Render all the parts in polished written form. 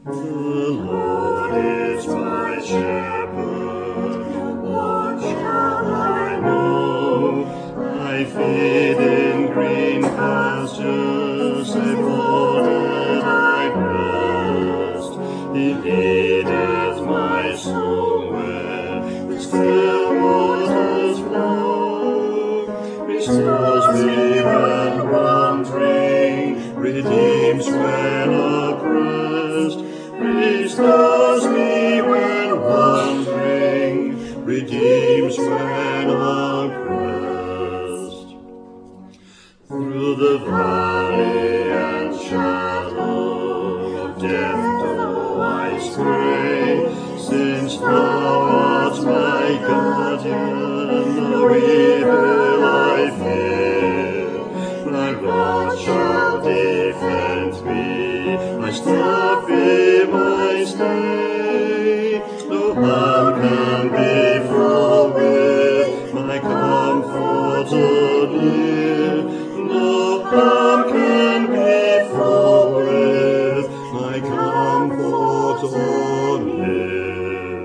The Lord is my shepherd, what shall I know? I feed in green pastures, they water I rest. He leadeth my soul where the still waters flow, restores me when wandering, redeems when oppressed. Restores me when wandering, redeems when oppressed. Through the valley and shadow of death though I stray, since thou art my guardian, no evil I fear. Thy rod shall defend me, my staff be my stay. No harm can befall with my comforter near. No harm can befall with my comforter near.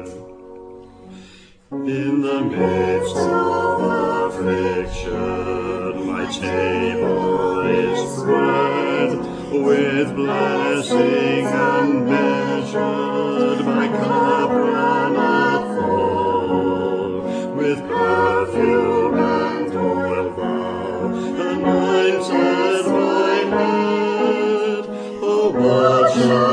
In the midst of affliction, my table is spread with blessing unmeasured, my cup runneth full. With perfume and oil thou anointed my head. Oh, what shall